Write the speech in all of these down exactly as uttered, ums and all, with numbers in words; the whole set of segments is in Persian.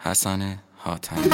حسن حاتمی.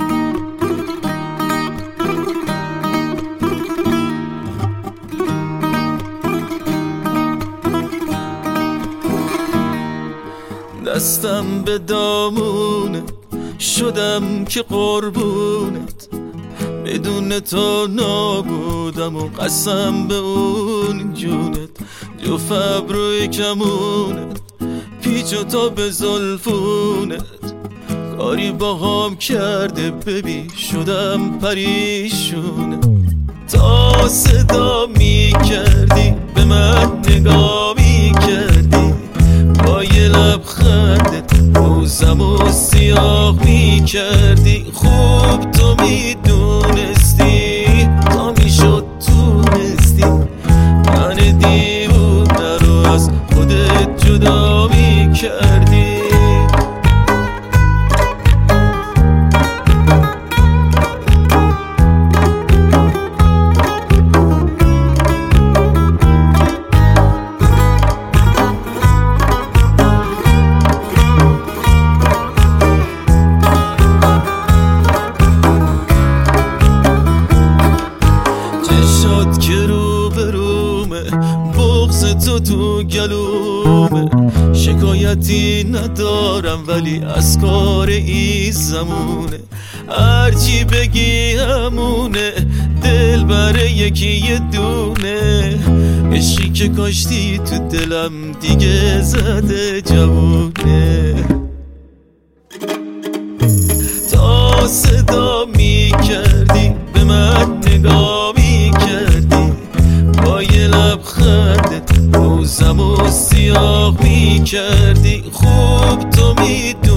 دستم به دامونت شدم که قربونت، بدون تو نابودم و قسم به اون جونت. جف ابروی کمونت پیچ و تا به زلفونت، کاری با هم کرده ببین شدم پریشونت. تا صدا می کردی به من نگاه می کردی، با یه لبخندت روزمو سیاه می کردی. خوب تو می دونستی تا می شد تونستی من دیوونه رو از خودت جدا می کردی. که رو به رومه بغض تو تو گلومه، شکایتی ندارم ولی از کار این زمونه. هرچی بگی همونه، دل بره یکی یه دونه. عشقی که کاشتی تو دلم دیگه زده جوونه. تا صدا می کردی به من نگاه می کردی، با یه لبخندت روزمو سیاه می کردی. خوب تو می